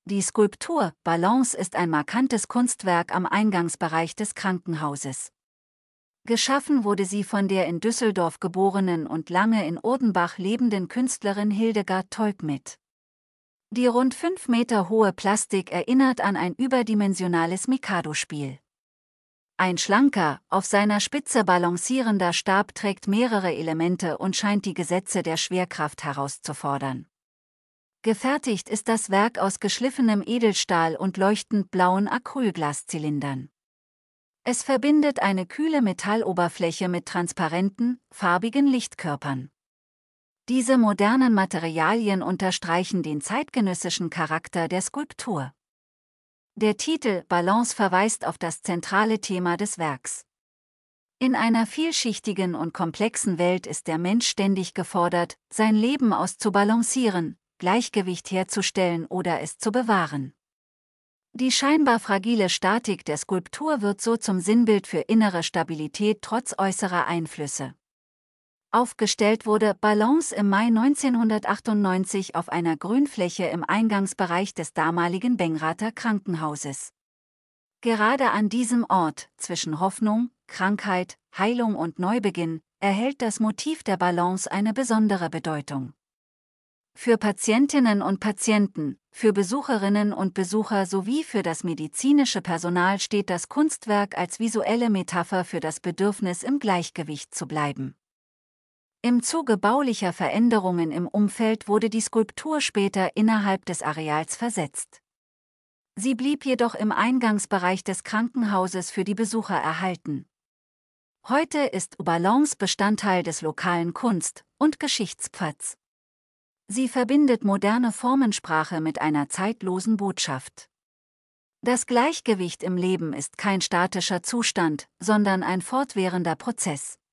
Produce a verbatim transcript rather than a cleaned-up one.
Die Skulptur Balance ist ein markantes Kunstwerk am Eingangsbereich des Krankenhauses. Geschaffen wurde sie von der in Düsseldorf geborenen und lange in Urdenbach lebenden Künstlerin Hildegard Teubmitt. Die rund fünf Meter hohe Plastik erinnert an ein überdimensionales Mikado-Spiel. Ein schlanker, auf seiner Spitze balancierender Stab trägt mehrere Elemente und scheint die Gesetze der Schwerkraft herauszufordern. Gefertigt ist das Werk aus geschliffenem Edelstahl und leuchtend blauen Acrylglaszylindern. Es verbindet eine kühle Metalloberfläche mit transparenten, farbigen Lichtkörpern. Diese modernen Materialien unterstreichen den zeitgenössischen Charakter der Skulptur. Der Titel Balance verweist auf das zentrale Thema des Werks. In einer vielschichtigen und komplexen Welt ist der Mensch ständig gefordert, sein Leben auszubalancieren, Gleichgewicht herzustellen oder es zu bewahren. Die scheinbar fragile Statik der Skulptur wird so zum Sinnbild für innere Stabilität trotz äußerer Einflüsse. Aufgestellt wurde Balance im Mai neunzehnhundertachtundneunzig auf einer Grünfläche im Eingangsbereich des damaligen Benrather Krankenhauses. Gerade an diesem Ort, zwischen Hoffnung, Krankheit, Heilung und Neubeginn, erhält das Motiv der Balance eine besondere Bedeutung. Für Patientinnen und Patienten, für Besucherinnen und Besucher sowie für das medizinische Personal steht das Kunstwerk als visuelle Metapher für das Bedürfnis, im Gleichgewicht zu bleiben. Im Zuge baulicher Veränderungen im Umfeld wurde die Skulptur später innerhalb des Areals versetzt. Sie blieb jedoch im Eingangsbereich des Krankenhauses für die Besucher erhalten. Heute ist Balance Bestandteil des lokalen Kunst- und Geschichtspfads. Sie verbindet moderne Formensprache mit einer zeitlosen Botschaft. Das Gleichgewicht im Leben ist kein statischer Zustand, sondern ein fortwährender Prozess.